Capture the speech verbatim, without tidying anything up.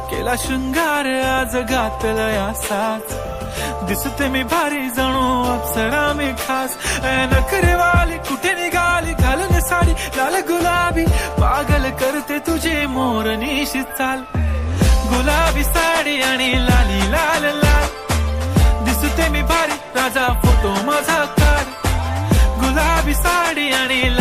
केला शृंगार आज घातला असाच दिसते मी भारी जणू अप्सरा मी खास नखरेवाली कुठे निघाली घालून साडी लाल गुलाबी पागल करते तुझे मोरनीशी चाल गुलाबी साडी आणि लाली लाल लाल दिसते मी भारी राजा फोटो माझा काढ गुलाबी साडी आणि